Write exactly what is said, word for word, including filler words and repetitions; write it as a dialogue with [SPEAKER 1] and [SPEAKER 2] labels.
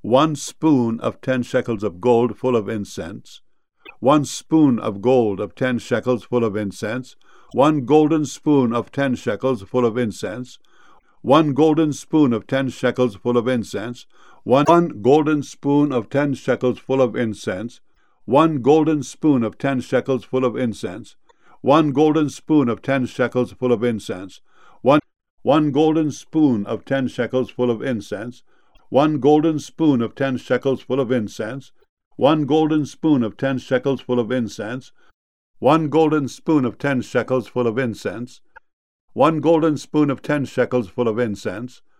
[SPEAKER 1] one spoon of ten shekels of gold full of incense, one spoon of gold of ten shekels full of incense, one golden spoon of ten shekels full of incense, one golden spoon of ten shekels full of incense, one, one golden spoon of ten shekels full of incense, one golden spoon of ten shekels full of incense, one golden spoon of ten shekels full of incense, one, one golden spoon of ten shekels full of incense, one golden spoon of ten shekels full of incense, one golden spoon of ten shekels full of incense, one golden spoon of ten shekels full of incense, one golden spoon of ten shekels full of incense,